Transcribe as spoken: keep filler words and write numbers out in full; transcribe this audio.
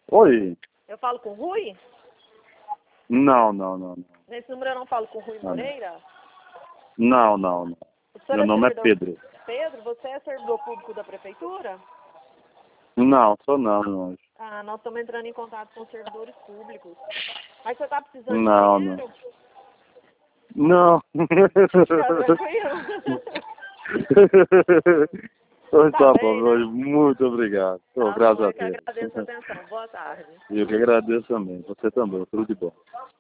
Oi. Eu falo com o Rui? Não, não, não, não. Nesse número eu não falo com o Rui Não. Moreira? Não, não, não. O senhor Meu nome é servidor- Pedro. Pedro, você é servidor público da prefeitura? Não, sou não, não. Ah, nós estamos entrando em contato com servidores públicos. Mas você está precisando Não, de não. dinheiro? Não. Tá tranquilo? Pois Tá tá bem, bom, né? hoje, muito obrigado. Oh, Tá graças bom, a eu que Deus. agradeço a atenção. Boa tarde. Eu que agradeço também. Você também. Tudo de bom.